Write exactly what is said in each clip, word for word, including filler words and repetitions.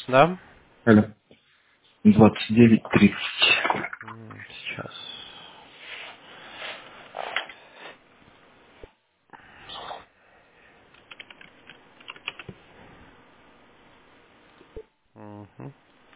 Да? Алло. двадцать девять тридцать. М, Сейчас. Мгм.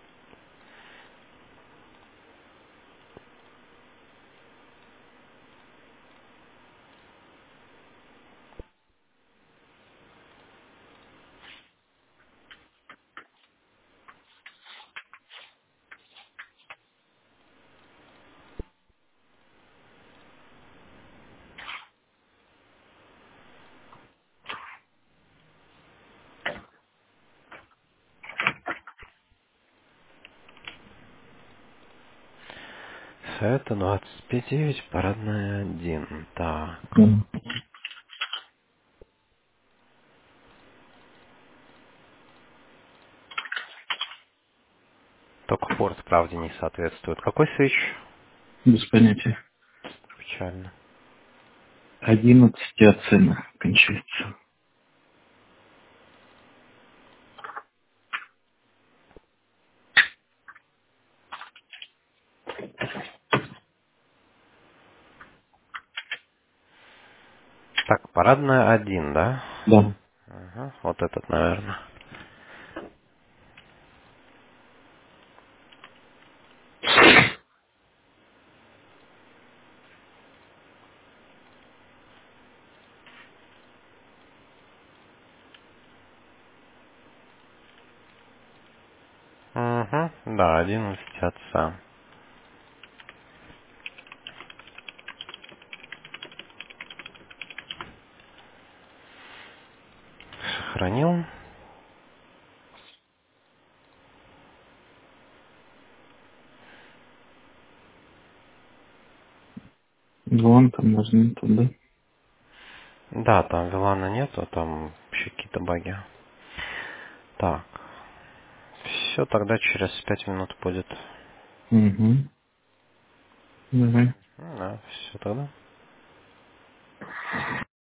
Это двадцать пять девять, парадная один. Так. М. Только порт, правде, не соответствует. Какой свич? Без понятия. Печально. Одиннадцать оценок кончается. Так, парадная один, да? Да. Ага, вот этот, наверное. Угу, да, одиннадцать отца. Сохранил. Вон там даже нету, да? Да, там Вилана нету, там еще какие-то баги. Так, все, тогда через пять минут будет. Угу. Давай. Ну да, все тогда.